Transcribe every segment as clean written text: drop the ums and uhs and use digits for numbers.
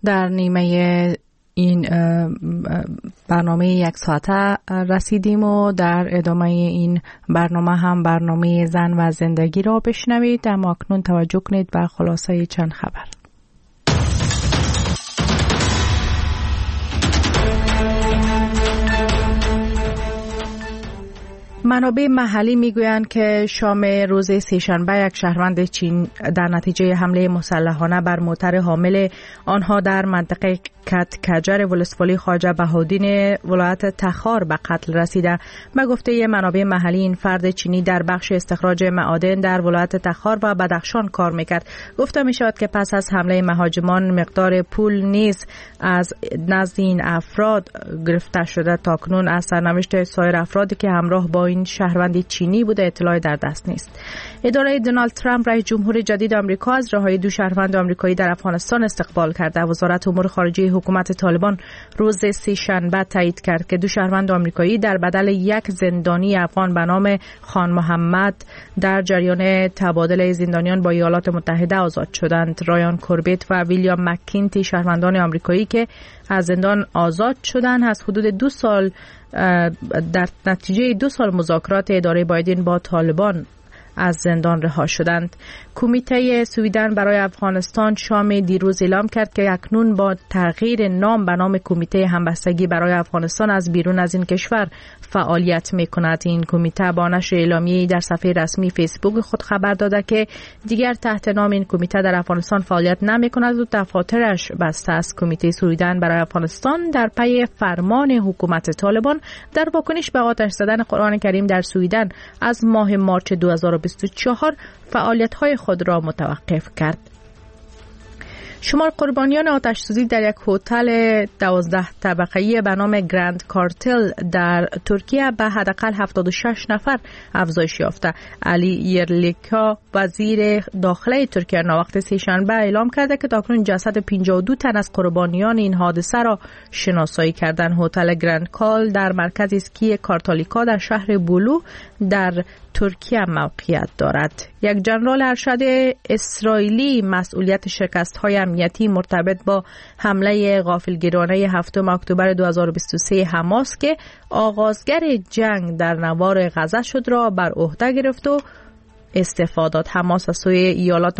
در نیمه این برنامه یک ساعته رسیدیم و در ادامه این برنامه هم برنامه زن و زندگی را بشنوید. اما اکنون توجه کنید به خلاصه چند خبر. منابع محلی میگویند که شام روز سه‌شنبه یک شهروند چین در نتیجه حمله مسلحانه بر موتر حامل آنها در منطقه کجر ولسوالی خواجه بهاءالدین ولایت تخار به قتل رسیده. به گفته منابع محلی این فرد چینی در بخش استخراج معادن در ولایت تخار و بدخشان کار میکرد. گفته میشود که پس از حمله مهاجمان مقدار پول نیز از نزد این افراد گرفته شده. تاکنون از سرنوشت سایر افرادی که همراه با این شهروند چینی بوده اطلاعی در دست نیست. اداره دونالد ترامپ رئیس جمهور جدید آمریکا از رهایی دو شهروند آمریکایی در افغانستان استقبال کرده. وزارت امور خارجه حکومت طالبان روز سه‌شنبه تایید کرد که دو شهروند آمریکایی در بدل یک زندانی افغان به نام خان محمد در جریان تبادل زندانیان با ایالات متحده آزاد شدند. رایان کوربت و ویلیام مکینتی شهروندان آمریکایی که از زندان آزاد شدند از حدود 2 سال در نتیجه 2 سال مذاکرات اداره بایدن با طالبان از زندان رها شدند. کمیته سویدن برای افغانستان شام دیروز اعلام کرد که اکنون با تغییر نام به نام کمیته همبستگی برای افغانستان از بیرون از این کشور فعالیت می‌کند. این کمیته با نشر اعلامیه‌ای در صفحه رسمی فیسبوک خود خبر داده که دیگر تحت نام این کمیته در افغانستان فعالیت نمی‌کند و دفاترش بسته است. کمیته سویدن برای افغانستان در پی فرمان حکومت طالبان در واکنش به آتش زدن قرآن کریم در سویدن از ماه مارچ 2024 فعالیت‌های خود را متوقف کرد. شمار قربانیان آتش سوزی در یک هتل 12 طبقه‌ای به نام گرند کارتل در ترکیه به حداقل 76 نفر افزایش یافته. علی یرلیکا وزیر داخلی ترکیه ناوقت سه‌شنبه اعلام کرده که تاکنون جسد 52 تن از قربانیان این حادثه را شناسایی کردند. هتل گرند کال در مرکز اسکی کارتالیکا در شهر بولو در ترکیه موقعیت دارد. یک جنرال ارشد اسرائیلی مسئولیت شکست‌های امنیتی مرتبط با حمله غافلگیرانه 7 اکتبر 2023 حماس که آغازگر جنگ در نوار غزه شد را بر عهده گرفت و استفادات. حماس از سوی ایالات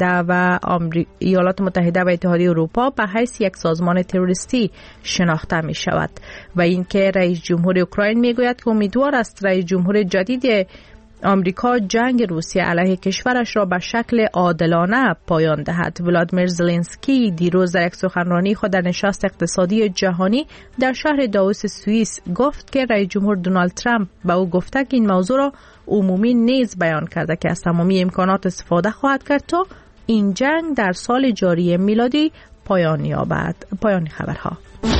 متحده و اتحادیه اروپا به حیث یک سازمان تروریستی شناخته می شود و اینکه رئیس جمهور اوکراین می گوید که امیدوار است رئیس جمهور جدید آمریکا جنگ روسیه علیه کشورش را به شکل عادلانه پایان دهد. ولادیمیر زلنسکی دیروز در یک سخنرانی خود در نشست اقتصادی جهانی در شهر داووس سوئیس گفت که رئیس جمهور دونالد ترامپ به او گفته که این موضوع را عمومی نیز بیان کرده که از تمامی امکانات استفاده خواهد کرد تا این جنگ در سال جاری میلادی پایان یابد. پایان خبرها.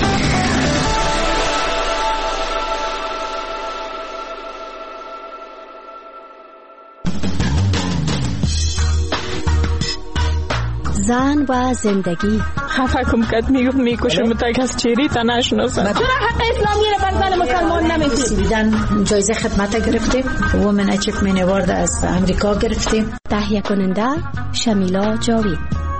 زن و زندگی. خفه کم کد میکشه متک از چیری تا نشناسن. چرا حق اسلامی رو بر زن مسلمان نمیدید؟ سویدن جایزه خدمت گرفتیم. وومن اچیومنت اوارد از امریکا گرفتیم. تهیه کننده شمیلا جاوید.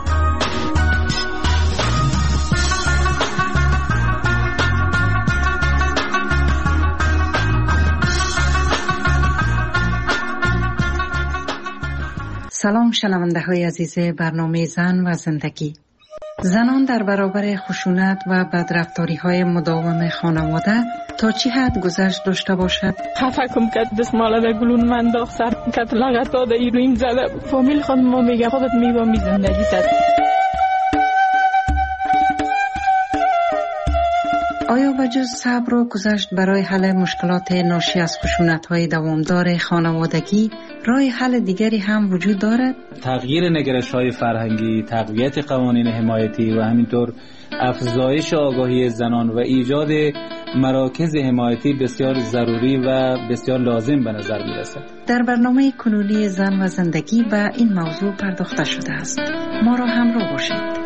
سلام شنونده های عزیز برنامه زن و زندگی. زنان در برابر خشونت و بدرفتاری های مداوم خانواده تا چی حد گذشت داشته باشد؟ خفه کم کد دستماله در گلون من داخت سر کد لغت داده ایروین زده فامیل خود ما میگه خودت میبامی زندگی تد. آیا بجز صبر و گذشت برای حل مشکلات ناشی از خشونت‌های دوامدار خانوادگی راه حل دیگری هم وجود دارد؟ تغییر نگرش‌های فرهنگی، تقویت قوانین حمایتی و همینطور افزایش آگاهی زنان و ایجاد مراکز حمایتی بسیار ضروری و بسیار لازم به نظر می‌رسد. در برنامه کنونی زن و زندگی به این موضوع پرداخته شده است. ما را همراه باشید.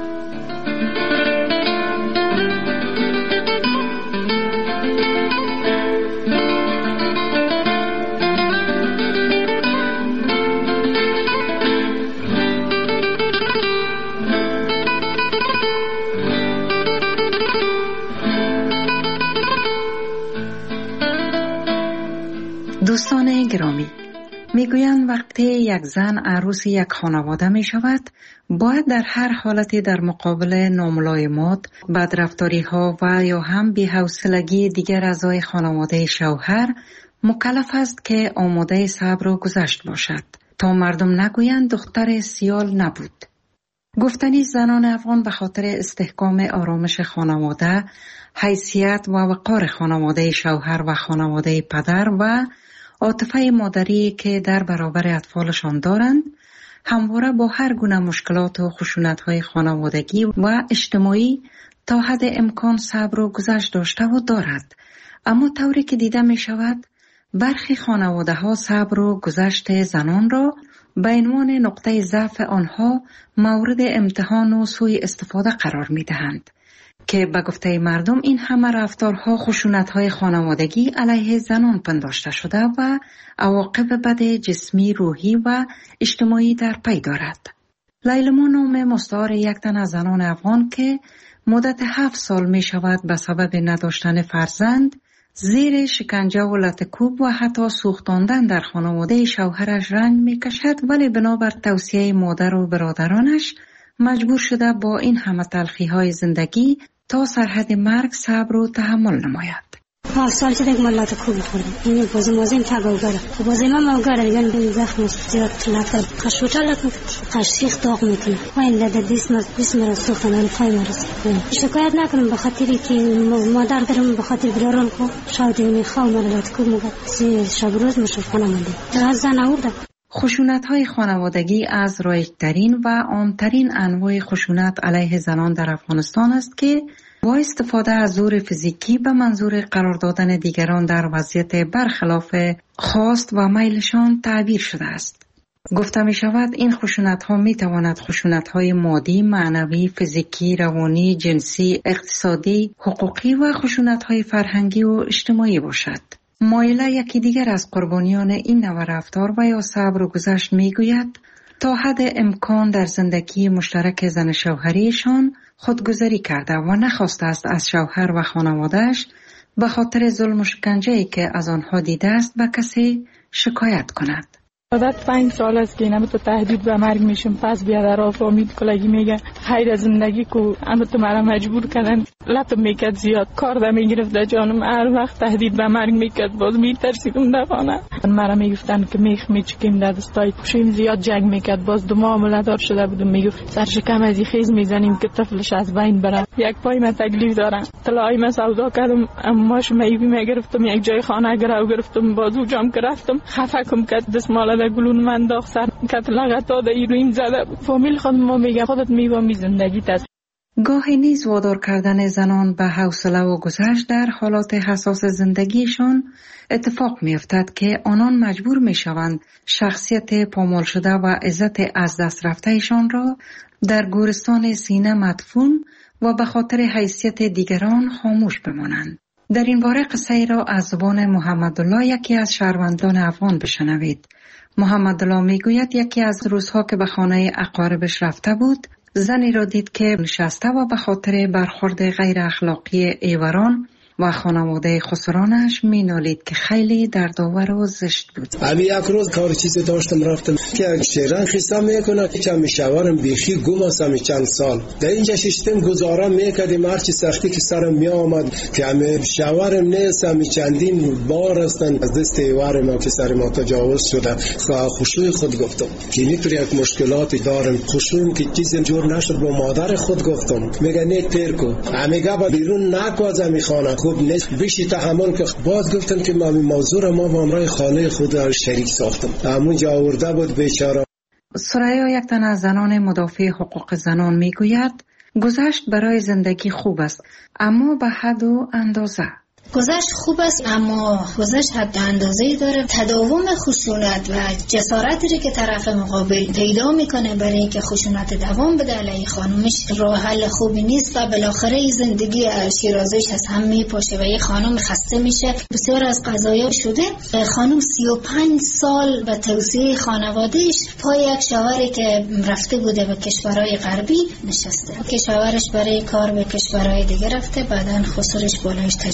دوستان گرامی، میگویند وقتی یک زن عروس یک خانواده می شود باید در هر حالتی در مقابل ناملایمات، بدرفتاری ها و یا هم بی‌حوصلگی دیگر اعضای خانواده شوهر مکلف است که آماده صبر و گذشت باشد تا مردم نگویند دختر سیال نبود. گفتنی زنان افغان به خاطر استحکام آرامش خانواده، حیثیت و وقار خانواده شوهر و خانواده پدر و عاطفه مادری که در برابر اطفالشان دارند، همواره با هر گونه مشکلات و خشونت‌های خانوادگی و اجتماعی تا حد امکان صبر و گذشت داشته و دارد. اما طوری که دیده می شود برخی خانواده‌ها صبر و گذشت زنان را به عنوان نقطه ضعف آنها مورد امتحان و سوء استفاده قرار می دهند که به گفته مردم این همه رفتارها خشونت‌های خانوادگی علیه زنان پنداشته شده و عواقب بد جسمی، روحی و اجتماعی در پی دارد. لیلما نام مستعار یک تن از زنان افغان که مدت 7 سال می شود به سبب نداشتن فرزند زیر شکنجه و لطکوب و حتی سوختاندن در خانواده شوهرش رنج می کشد، ولی بنابر توصیه مادر و برادرانش مجبور شده با این همه تلخی‌های زندگی تا سرحد مرگ صبر و تحمل نماید. 7 سال شده که من لطکوب خوردم. این بازم تگاوگره. بازم موگره دیگه این زخم زیاد لطکوب. خشوتا لطکوب. خشیخ داغ میکنه. و این لده دیسم را سوختن ولی پای مرسی. شکایت نکنم به خاطری که مادر دارم به خاطر براران کو. شاید این خواه مرا لطکوب مگه. شب روز مشرفانه مانده. از زن آورده. خشونت‌های خانوادگی از رایج‌ترین و عام‌ترین انواع خشونت علیه زنان در افغانستان است که با استفاده از زور فیزیکی به منظور قرار دادن دیگران در وضعیت برخلاف خواست و میلشان تعبیر شده است. گفته می شود این خشونت‌ها می تواند خشونت‌های مادی، معنوی، فیزیکی، روانی، جنسی، اقتصادی، حقوقی و خشونت‌های فرهنگی و اجتماعی باشد. مایله یکی دیگر از قربانیان این نوع رفتار و یا صبر و گذشت می گوید تا حد امکان در زندگی مشترک زن شوهریشان خودگذری کرده و نخواسته است از شوهر و خانواده‌اش به خاطر ظلم و شکنجه‌ای که از آنها دیده است به کسی شکایت کند. عادت 5 سال است که اینم تو تهدید به مرگ میشم. پس بیادر آفامید کلگی میگه خیر زندگی کو اما تو مرا مجبور کردن. لطم میکرد زیاد کار ده میگرفت در جانم. هر وقت تهدید به مرگ میکرد باز میترسیدم دفانه. مرا میگفتن که میخ میچکیم در دستای پوشیم. زیاد جنگ میکرد. باز دو ماه عملدار شده بودم. میگفت سرشکم از خیز میزنیم که طفلش از بین بره. یک پای من تکلیف دارم. طلای من سودا کردم اماش میوی میگرفتم. یک جای خانه گرفتم بازو جام گرفتم. خفکم کرد دستمال در گلون من داغ سر کت لغتا در ایرویم زده. فامیل خود ما میگه خودت میوامی زندگیت است. گاهی نیز وادار کردن زنان به حوصله و گذشت در حالات حساس زندگیشان اتفاق می‌افتد که آنان مجبور می‌شوند شخصیت پامال شده و عزت از دست رفتهشان را در گورستان سینه مدفون و به خاطر حیثیت دیگران خاموش بمانند. در این باره قصه ای را از زبان محمدالله یکی از شهروندان افغان بشنوید. محمدالله میگوید یکی از روزها که به خانه اقاربش رفته بود زنی را دید که نشسته و به خاطر برخورد غیر اخلاقی ایوران و خانواده خسرانش مینالید که خیلی دردآور و زشت بود. ابی یک روز کار چیزی داشتم رفتم که شیران خیسا میکنه که چم شوارم بیخی گم هستم چند سال در اینجا ششتم گزارم میکردیم هرچی سختی که سرم می آمد که همه شوارم نیستم چندین بار هستن از دست ایوار ما که سر ما تجاوز شده. خوشوی خود گفتم که اینطور یک مشکلاتی دارم. خوشویم که چیزی جور نشد با مادر خود گفتم میگه نه تیر کو همیگه با بیرون نکو از همی خانه خوب نیست بیشی تحمل که باز گفتن که ما موضوع ما با امرای خانه خود شریک ساختم. همونجا آورده بود بیچاره. سریا یک تن از زنان مدافع حقوق زنان میگوید گذشت برای زندگی خوب است اما به حد و اندازه. گذشت خوب است اما گذشت حد اندازه‌ای داره. تداوم خشونت و جسارتی که طرف مقابل پیدا میکنه برای اینکه خشونت دوام بده علیه خانومش راه حل خوبی نیست و بالاخره زندگی شیرازش از هم میپاشه و یه خانم خسته میشه. بسیار از قضایا شده خانم 35 سال به توصیه خانوادهش پای یک شوهری که رفته بوده به کشورهای غربی نشسته که شوهرش برای کار به کشورهای دیگه رفته بعدن خسرش بالایش تجاوز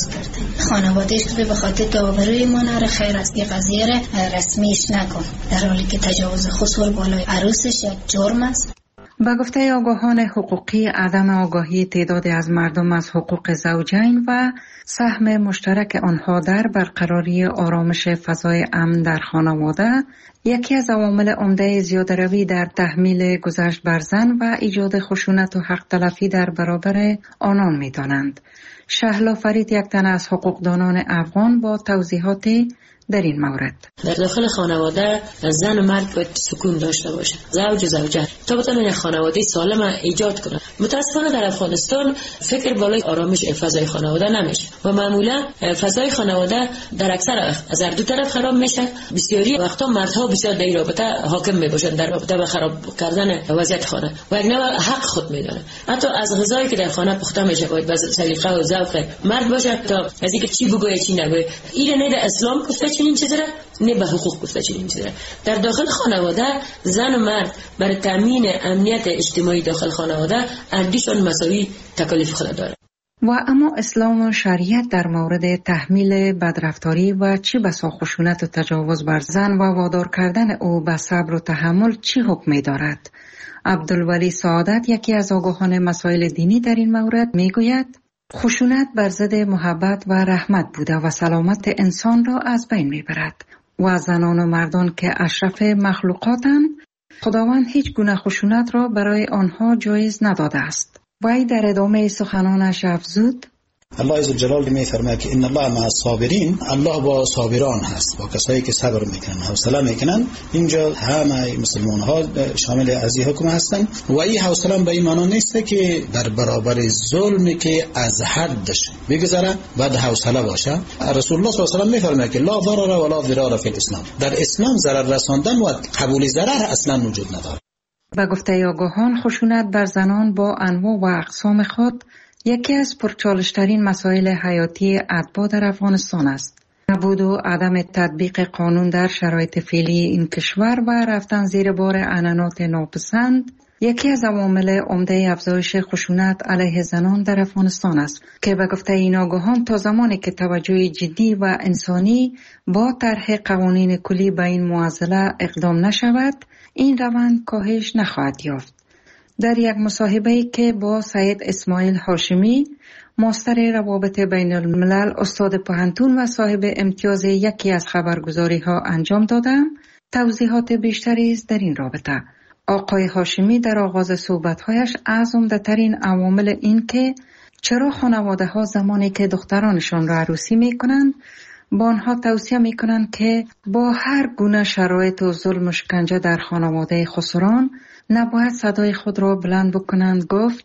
کردن. خانوادهش که به خاطر داوری ما نره خیر است که قضیه را رسمیش نکن، در حالی که تجاوز خصوصی بالای عروسش یک جرم است. با گفته آگاهان حقوقی، عدم آگاهی تعدادی از مردم از حقوق زوجین و سهم مشترک آنها در برقراری آرامش فضای امن در خانواده یکی از عوامل عمده زیاده‌روی در تحمیل گذشت بر زن و ایجاد خشونت و حق تلفی در برابر آنان می‌دانند. شهلا فرید، یک تن از حقوقدانان افغان، با توضیحاتی در این مورد. در داخل خانواده زن و مرد باید سکون داشته باشه، زوج و زوجه، تا بتونن یک خانواده سالم ایجاد کنن. متاسفانه در افغانستان فکر بالای آرامش فضای خانواده نمیشه و معمولا فضای خانواده در اکثر از هر دو طرف خراب میشه. بسیاری وقتا مردها بسیار در رابطه حاکم میباشن، در رابطه به خراب کردن وضعیت خانه و یک نوع حق خود میدونه. حتی از غذایی که در خانه پخته میشه باید به سلیقه و ذوق مرد باشه تا از اینکه چی بگوید چی نگوید. این نه در اسلام گفته چنین چیزی را، نه به حقوق گفته چنین چیزی را. در داخل خانواده زن و مرد برای تامین امنیت اجتماعی داخل خانواده اندیشان مساوی تکالیف خود داره. و اما اسلام و شریعت در مورد تحمیل بدرفتاری و چه بسا خشونت و تجاوز بر زن و وادار کردن او به صبر و تحمل چی حکمی دارد؟ عبدالولی سعادت، یکی از آگاهان مسائل دینی، در این مورد میگوید خشونت بر ضد محبت و رحمت بوده و سلامت انسان را از بین میبرد و زنان و مردان که اشرف مخلوقاتند، خداوند هیچ گونه خشونت را برای آنها جایز نداده است. وی در ادامه سخنانش افزود: الله عزوجلال میفرماید که ان الله مع الصابرین، الله با صابران هست، با کسایی که صبر میکنن، حوصله میکنن. اینجا همه مسلمان ها شامل از این حکم هستن و این حوصله به این معنی نیست که در برابر ظلمی که از حدش بگذره بعد حوصله باشه. رسول الله صلی الله علیه و آله میفرماید که لا ضرر ولا ضرار فی الاسلام، در اسلام ضرر رساندن و قبول ضرر اصلا وجود نداره. با گفته آگاهان، خشونت بر زنان با انواع و اقسام خود یکی از پرچالش‌ترین مسائل حیاتی اتباع در افغانستان است. نبود و عدم تطبیق قانون در شرایط فعلی این کشور و رفتن زیر بار عنعنات ناپسند یکی از عوامل عمده افزایش خشونت علیه زنان در افغانستان است که به گفته این آگاهان تا زمانی که توجه جدی و انسانی با طرح قوانین کلی به این معضله اقدام نشود، این روند کاهش نخواهد یافت. در یک مصاحبه‌ای که با سید اسماعیل هاشمی، ماستر روابط بین الملل، استاد پوهنتون و صاحب امتیاز یکی از خبرگزاری‌ها انجام دادم، توضیحات بیشتری است در این رابطه. آقای هاشمی در آغاز صحبت‌هایش از عمده‌ترین عوامل این که چرا خانواده‌ها زمانی که دخترانشان را عروسی می‌کنند با آنها توصیه می‌کنند که با هر گونه شرایط و ظلم و شکنجه در خانواده خسران نباید صدای خود را بلند بکنند، گفت: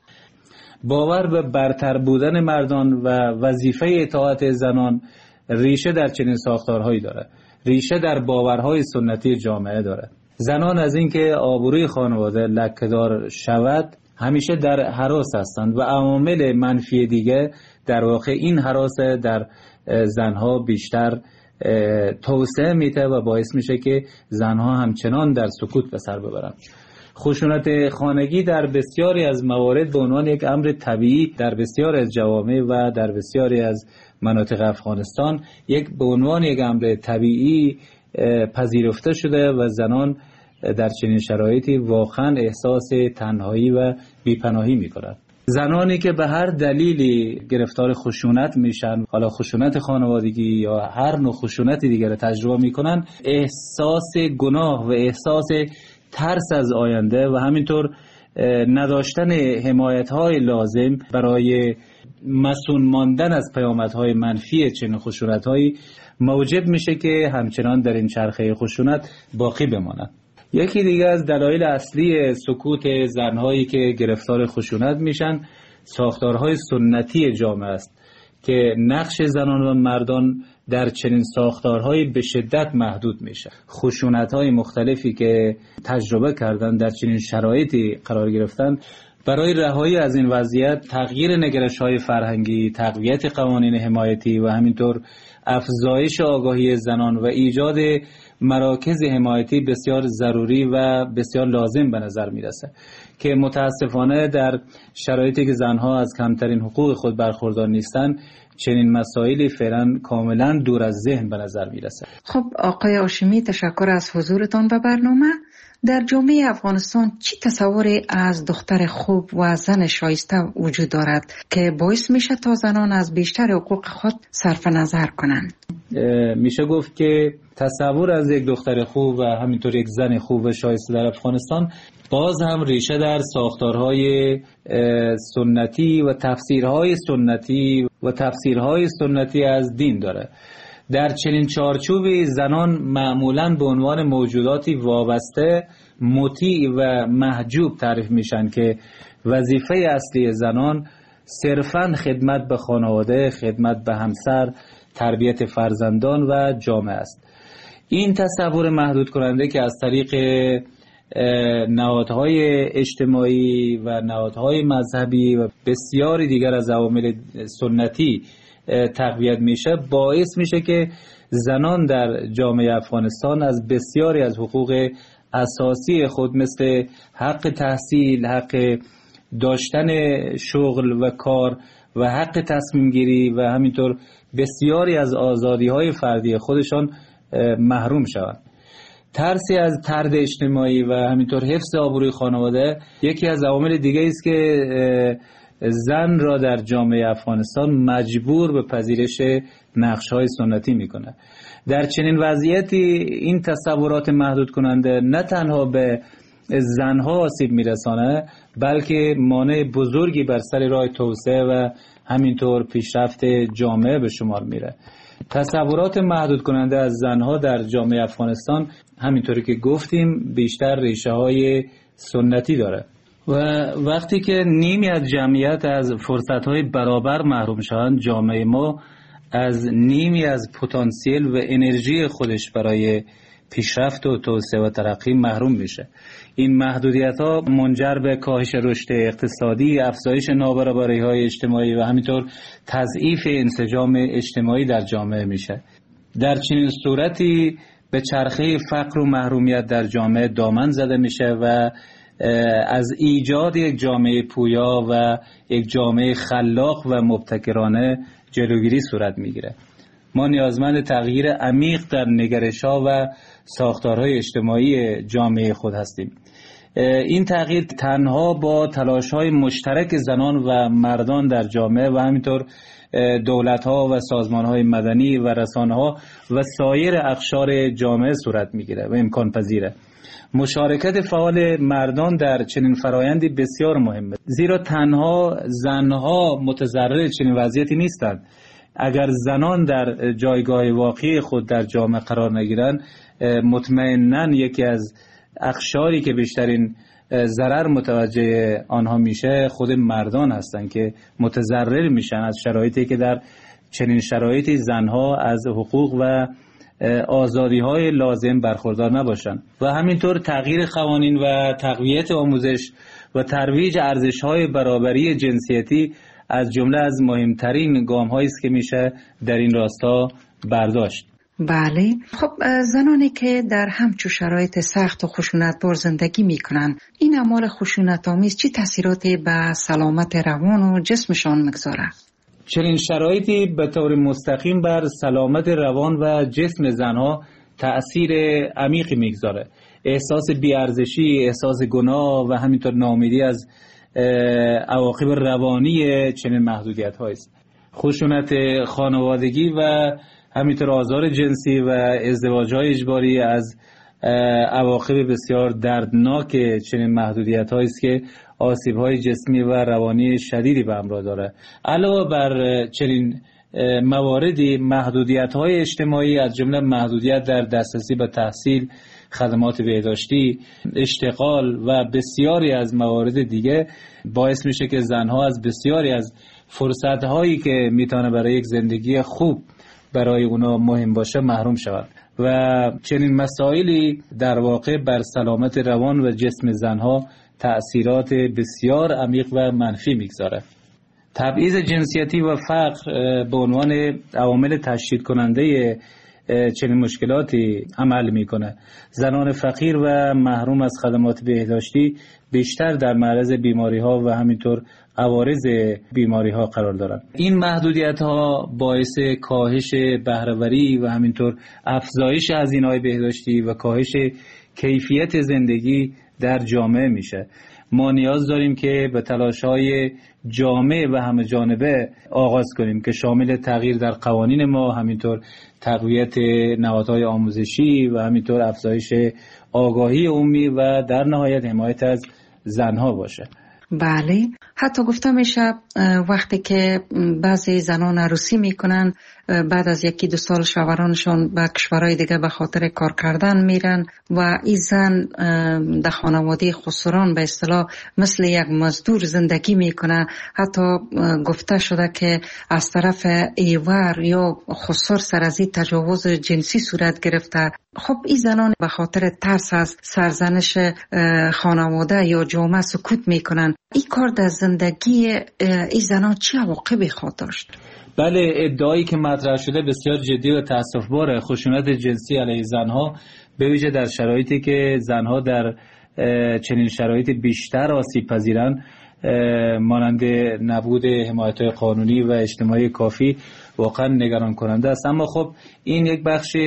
باور به برتر بودن مردان و وظیفه اطاعت زنان ریشه در چنین ساختارهایی دارد. ریشه در باورهای سنتی جامعه دارد. زنان از اینکه آبروی خانواده لکه‌دار شود همیشه در هراس هستند و عوامل منفی دیگه در واقع این هراس در زنها بیشتر توسعه میده و باعث میشه که زنها همچنان در سکوت به سر ببرند. خشونت خانگی در بسیاری از موارد به عنوان یک امر طبیعی در بسیاری از جوامع و در بسیاری از مناطق افغانستان به عنوان یک امر طبیعی پذیرفته شده و زنان در چنین شرایطی واقعا احساس تنهایی و بیپناهی می‌کنند. زنانی که به هر دلیلی گرفتار خشونت میشن، حالا خشونت خانوادگی یا هر نوع خشونت دیگر را تجربه میکنن، احساس گناه و احساس ترس از آینده و همینطور نداشتن حمایت‌های لازم برای مسئول ماندن از پیامدهای منفی چنین خشونت‌هایی موجب میشه که همچنان در این چرخه خشونت باقی بمانند. یکی دیگه از دلایل اصلی سکوت زنهایی که گرفتار خشونت میشن ساختارهای سنتی جامعه است که نقش زنان و مردان در چنین ساختارهایی به شدت محدود میشه. خشونت‌های مختلفی که تجربه کردن در چنین شرایطی قرار گرفتن، برای رهایی از این وضعیت تغییر نگرش‌های فرهنگی، تقویت قوانین حمایتی و همینطور افزایش آگاهی زنان و ایجاد مراکز حمایتی بسیار ضروری و بسیار لازم به نظر میرسه که متاسفانه در شرایطی که زنها از کمترین حقوق خود برخوردار نیستند چنین مسائلی فعلا کاملا دور از ذهن به نظر میرسه. خب آقای هاشمی، تشکر از حضورتان به برنامه. در جامعه افغانستان چی تصوری از دختر خوب و زن شایسته وجود دارد که باعث میشه تا زنان از بیشتر حقوق خود صرف نظر کنند؟ میشه گفت که تصور از یک دختر خوب و همینطور یک زن خوب و شایسته در افغانستان باز هم ریشه در ساختارهای سنتی و تفسیرهای سنتی از دین داره. در چنین چارچوبی زنان معمولاً به عنوان موجوداتی وابسته، مطیع و محجوب تعریف میشن که وظیفه اصلی زنان صرفاً خدمت به خانواده، خدمت به همسر، تربیت فرزندان و جامعه است. این تصور محدود کننده که از طریق نهادهای اجتماعی و نهادهای مذهبی و بسیاری دیگر از عوامل سنتی تقویت میشه، باعث میشه که زنان در جامعه افغانستان از بسیاری از حقوق اساسی خود مثل حق تحصیل، حق داشتن شغل و کار و حق تصمیم گیری و همینطور بسیاری از آزادی‌های فردی خودشان محروم شوند. ترسی از طرد اجتماعی و همینطور حفظ آبروی خانواده یکی از عوامل دیگه است که زن را در جامعه افغانستان مجبور به پذیرش نقش‌های سنتی میکنه. در چنین وضعیتی این تصورات محدود کننده نه تنها به زنها آسیب میرسانه، بلکه مانع بزرگی بر سر راه توسعه و همینطور پیشرفت جامعه به شمار میره. تصورات محدود کننده از زنها در جامعه افغانستان همینطوری که گفتیم بیشتر ریشه های سنتی داره و وقتی که نیمی از جمعیت از فرصت‌های برابر محروم شوند، جامعه ما از نیمی از پتانسیل و انرژی خودش برای پیشرفت و توسعه و ترقی محروم میشه. این محدودیت‌ها منجر به کاهش رشد اقتصادی، افزایش نابرابری‌های اجتماعی و همینطور تضعیف انسجام اجتماعی در جامعه میشه. در چنین صورتی به چرخه فقر و محرومیت در جامعه دامن زده میشه و از ایجاد یک جامعه پویا و یک جامعه خلاق و مبتکرانه جلوگیری صورت میگیره. ما نیازمند تغییر عمیق در نگرش‌ها و ساختارهای اجتماعی جامعه خود هستیم. این تغییر تنها با تلاش‌های مشترک زنان و مردان در جامعه و همینطور دولت‌ها و سازمان‌های مدنی و رسانه‌ها و سایر اقشار جامعه صورت میگیره و امکان پذیره. مشارکت فعال مردان در چنین فرایندی بسیار مهمه، زیرا تنها زنها متضرر چنین وضعیتی نیستند. اگر زنان در جایگاه واقعی خود در جامعه قرار نگیرند، مطمئناً یکی از اقشاری که بیشترین ضرر متوجه آنها میشه خود مردان هستند که متضرر میشن از شرایطی که در چنین شرایطی زنها از حقوق و آزادی‌های لازم برخوردار نباشند. و همینطور تغییر قوانین و تقویت آموزش و ترویج ارزش‌های برابری جنسیتی از جمله از مهمترین گام‌هایی است که میشه در این راستا برداشت. بله، خب زنانی که در همچون شرایط سخت و خشونت‌بار زندگی میکنن، این اعمال خشونت‌آمیز چه تاثیراتی به سلامت روان و جسمشان میگذاره؟ چنین شرایطی به طور مستقیم بر سلامت روان و جسم زنها تأثیر عمیقی میگذاره. احساس بی‌ارزشی، احساس گناه و همینطور ناامیدی از عواقب روانی چنین محدودیت‌هایی است. خشونت خانوادگی و همینطور آزار جنسی و ازدواج‌های اجباری از عواقب بسیار دردناک چنین محدودیت‌هایی است که آسیب‌های جسمی و روانی شدیدی به همراه داره. علاوه بر چنین مواردی، محدودیت‌های اجتماعی از جمله محدودیت در دسترسی به تحصیل، خدمات بهداشتی، اشتغال و بسیاری از موارد دیگه باعث میشه که زنها از بسیاری از فرصت‌هایی که میتونه برای یک زندگی خوب برای اونا مهم باشه محروم شود و چنین مسائلی در واقع بر سلامت روان و جسم زنها تأثیرات بسیار عمیق و منفی میگذاره. تبعیض جنسیتی و فقر به عنوان عوامل تشدید کننده چنین مشکلاتی عمل میکنه. زنان فقیر و محروم از خدمات بهداشتی بیشتر در معرض بیماری ها و همینطور عوارض بیماری ها قرار دارند. این محدودیت ها باعث کاهش بهره‌وری و همینطور افزایش هزینه‌های بهداشتی و کاهش کیفیت زندگی در جامعه میشه. ما نیاز داریم که به تلاش‌های جامع و همه جانبه آغاز کنیم که شامل تغییر در قوانین ما، همینطور تقویت نهادهای آموزشی و همینطور افزایش آگاهی عمومی و در نهایت حمایت از زنها باشه. بله، حتی گفته میشه وقتی که بعضی زنان عروسی میکنن بعد از 1-2 سال شوهرانشون به کشورهای دیگه به خاطر کار کردن میرن و این زن در خانواده خسران به اصطلاح مثل یک مزدور زندگی میکنه. حتی گفته شده که از طرف ایور یا خسر سر از این تجاوز جنسی صورت گرفته. خب این زنان به خاطر ترس از سرزنش خانواده یا جامعه سکوت میکنن. این کار در زندگی این زنان چه عواقبی خواهد داشت؟ بله، ادعایی که مطرح شده بسیار جدی و تأسف‌باره. خشونت جنسی علیه زنها به ویژه در شرایطی که زنها در چنین شرایط بیشتر آسیب پذیرن، مانند نبود حمایت‌های قانونی و اجتماعی کافی، واقعا نگران کننده است. اما خب این یک بخش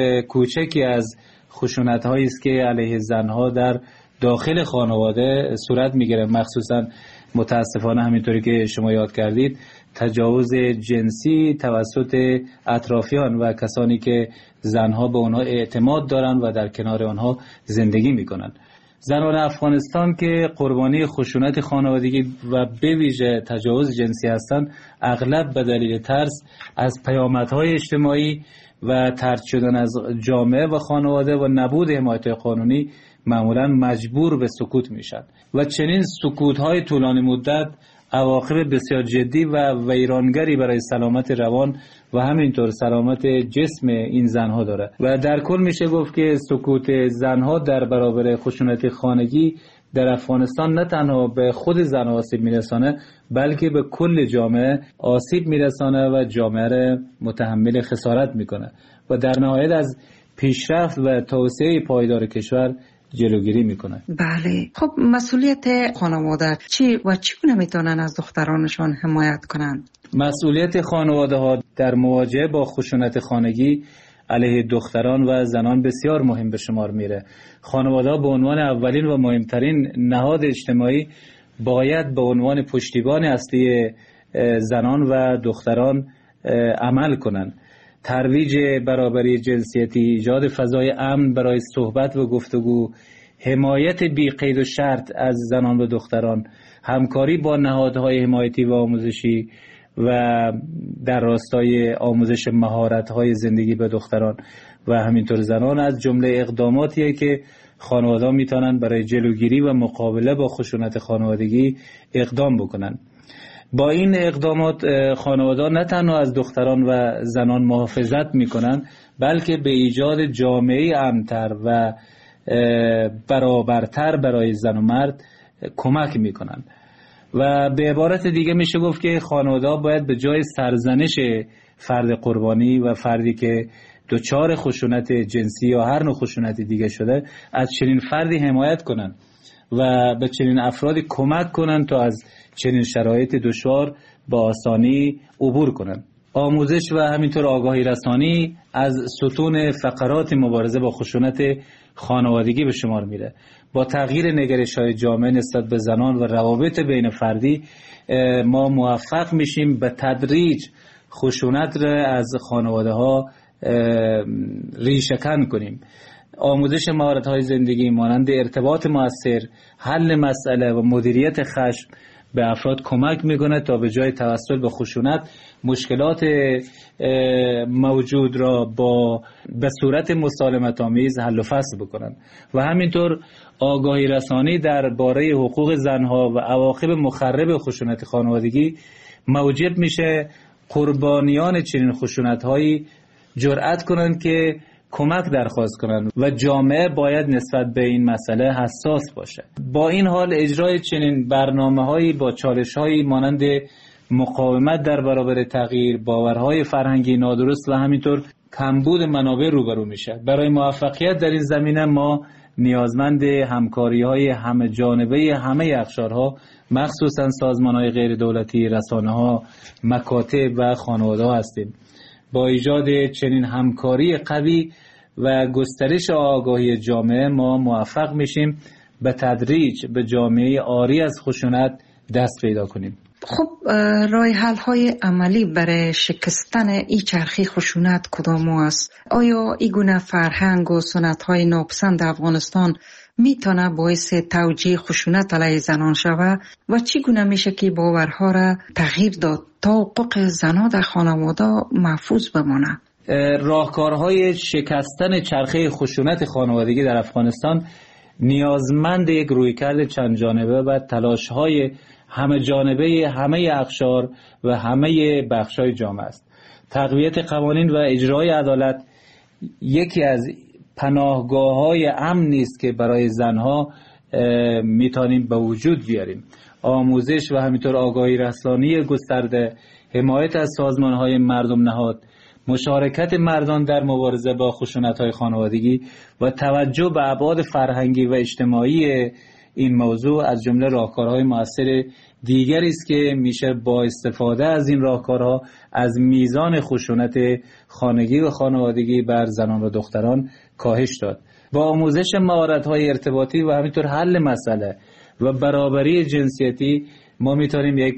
کوچکی از خشونت‌هایی است که علیه زنها در داخل خانواده صورت می‌گیره، مخصوصا متاسفانه همینطوری که شما یاد کردید تجاوز جنسی توسط اطرافیان و کسانی که زنها به آنها اعتماد دارند و در کنار آنها زندگی میکنند. زنان افغانستان که قربانی خشونت خانوادگی و به ویژه تجاوز جنسی هستند، اغلب به دلیل ترس از پیامدهای اجتماعی و طرد شدن از جامعه و خانواده و نبود حمایت قانونی معمولا مجبور به سکوت میشن و چنین سکوت‌های طولانی مدت عواقب بسیار جدی و ویرانگری برای سلامت روان و همینطور سلامت جسم این زنها داره و در کل میشه گفت که سکوت زنها در برابر خشونت خانگی در افغانستان نه تنها به خود زنها آسیب میرسانه بلکه به کل جامعه آسیب میرسانه و جامعه را متحمل خسارت میکنه و در نهایت از پیشرفت و توسعه پایدار کشور جلوگیری میکنه. بله، خب مسئولیت خانواده چی و چگونه میتونن از دخترانشان حمایت کنند؟ مسئولیت خانواده ها در مواجهه با خشونت خانگی علیه دختران و زنان بسیار مهم به شمار میره. خانواده ها به عنوان اولین و مهمترین نهاد اجتماعی باید به عنوان پشتیبان اصلی زنان و دختران عمل کنند. ترویج برابری جنسیتی، ایجاد فضای امن برای صحبت و گفتگو، حمایت بی قید و شرط از زنان و دختران، همکاری با نهادهای حمایتی و آموزشی و در راستای آموزش مهارت‌های زندگی به دختران و همینطور زنان از جمله اقداماتیه که خانواده‌ها میتونن برای جلوگیری و مقابله با خشونت خانوادگی اقدام بکنن. با این اقدامات خانواده‌ها نه تنها از دختران و زنان محافظت میکنن بلکه به ایجاد جامعه امن‌تر و برابرتر برای زن و مرد کمک میکنن و به عبارت دیگه میشه گفت که خانواده‌ها باید به جای سرزنش فرد قربانی و فردی که دچار خشونت جنسی یا هر نوع خشونت دیگه شده از چنین فردی حمایت کنن و به چنین افرادی کمک کنن تا از چنین شرایط دشوار با آسانی عبور کنن. آموزش و همینطور آگاهی رسانی از ستون فقرات مبارزه با خشونت خانوادگی به شمار میره. با تغییر نگرش‌های جامعه نسبت به زنان و روابط بین فردی ما موفق میشیم به تدریج خشونت را از خانواده‌ها ریشه‌کن کنیم. آموزش مهارت‌های زندگی مانند ارتباط مؤثر، حل مسئله و مدیریت خشم به افراد کمک میکنه تا به جای توسل به خشونت مشکلات موجود را به صورت مسالمت آمیز حل و فصل بکنن و همینطور آگاهی رسانی درباره حقوق زنها و عواقب مخرب خشونت خانوادگی موجب میشه قربانیان چنین خشونت‌هایی جرأت کنند که کمک درخواست کنند و جامعه باید نسبت به این مسئله حساس باشه. با این حال اجرای چنین برنامه‌هایی با چالش‌هایی مانند مقاومت در برابر تغییر، باورهای فرهنگی نادرست و همینطور کمبود منابع روبرو میشه. برای موفقیت در این زمینه ما نیازمند همکاری‌های همه جانبه همه اقشارها، مخصوصا سازمان‌های غیر دولتی، رسانه‌ها، مکاتب و خانواده‌ها هستیم. با ایجاد چنین همکاری قوی و گسترش آگاهی جامعه ما موفق میشیم به تدریج به جامعه عاری از خشونت دست پیدا کنیم. خب راه حل های عملی برای شکستن این چرخه خشونت کدام است؟ آیا این گونه فرهنگ و سنت های ناپسند افغانستان میتونه باعث توجیه خشونت علیه زنان شود و چگونه میشه که باورها را تغییر داد تا حقوق زنان در خانواده محفوظ بمانه؟ راهکارهای شکستن چرخه خشونت خانوادگی در افغانستان نیازمند یک رویکرد چند جانبه و تلاش‌های همه جانبه همه اقشار و همه بخش‌های جامعه است. تقویت قوانین و اجرای عدالت یکی از پناهگاه‌های امنی است که برای زنها میتونیم به وجود بیاریم. آموزش و همینطور آگاهی رسانی گسترده، حمایت از سازمان‌های مردم نهاد، مشارکت مردان در مبارزه با خشونت‌های خانوادگی و توجه به ابعاد فرهنگی و اجتماعی این موضوع از جمله راهکارهای مؤثر دیگری است که میشه با استفاده از این راهکارها از میزان خشونت خانگی و خانوادگی بر زنان و دختران کاهش داد. با آموزش مهارت‌های ارتباطی و همینطور حل مسئله و برابری جنسیتی ما میتونیم یک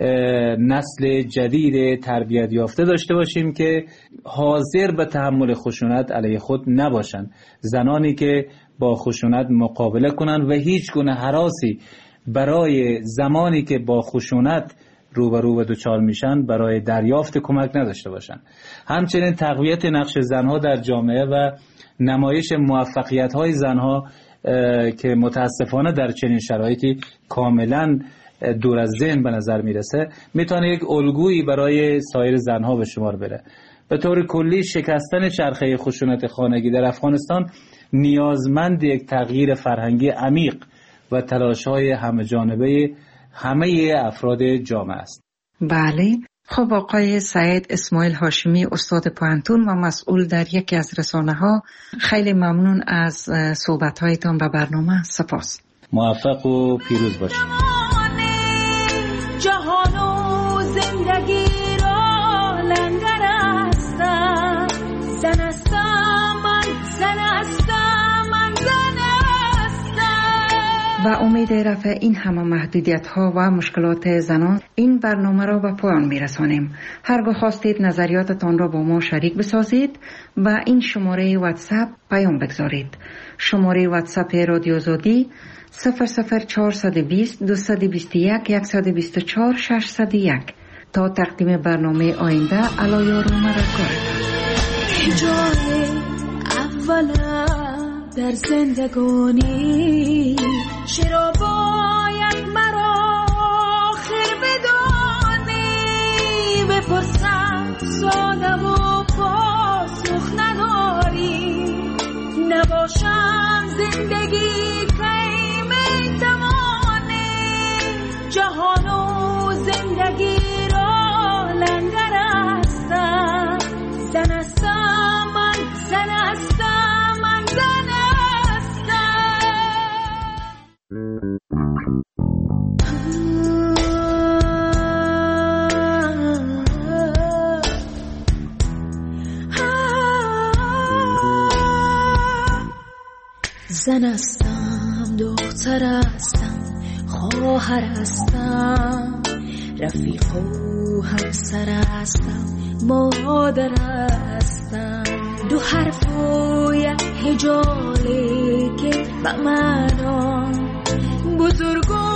نسل جدید تربیت یافته داشته باشیم که حاضر به تحمل خشونت علیه خود نباشند. زنانی که با خشونت مقابله کنند و هیچ گونه هراسی برای زمانی که با خشونت روبرو و دچار میشن برای دریافت کمک نداشته باشند. همچنین تقویت نقش زنها در جامعه و نمایش موفقیت‌های زنها که متاسفانه در چنین شرایطی کاملاً دور از ذهن به نظر میرسه میتونه یک الگویی برای سایر زنها به شمار بره. به طور کلی شکستن چرخه خشونت خانگی در افغانستان نیازمند یک تغییر فرهنگی عمیق و تلاش‌های همه جانبه همه افراد جامعه است. بله. خب آقای سعید اسماعیل هاشمی، استاد پوهنتون و مسئول در یکی از رسانه‌ها، خیلی ممنون از صحبت‌هایتان به برنامه. سپاس. موفق و پیروز باشید. جهان و زندگی را لنگر هستم، زن هستم من، زن هستم من، زن هستم. و امید رفع این همه محدودیت ها و مشکلات زنان این برنامه را به پایان میرسانیم. هرگاه خواستید نظریاتتان را با ما شریک بسازید و این شماره واتساپ پیام بگذارید. شماره واتساپ رادیو آزادی 00420 221 124 601. تا تقدیم برنامه آینده علایار و مرکار. جای اولم در زندگانی چرا باید مرا آخر بدانی؟ بپرسم ساده و پاسخ نداری. نباشم زندگی جهان و زندگی را لنگر هستم، زن هستم من، زن هستم من، زن هستم. زن هستم، دختر هستم، خواهر هستم، رفیق و همسر هستم، مادر هستم. دو حرف و یک هجاله که به منام بزرگان